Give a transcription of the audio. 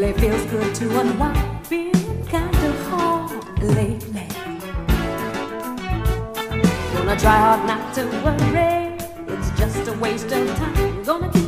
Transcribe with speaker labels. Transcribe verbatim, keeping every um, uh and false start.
Speaker 1: really feels good to unwind. Feeling kinda hard lately. Gonna try hard not to worry. It's just a waste of time. Gonna keep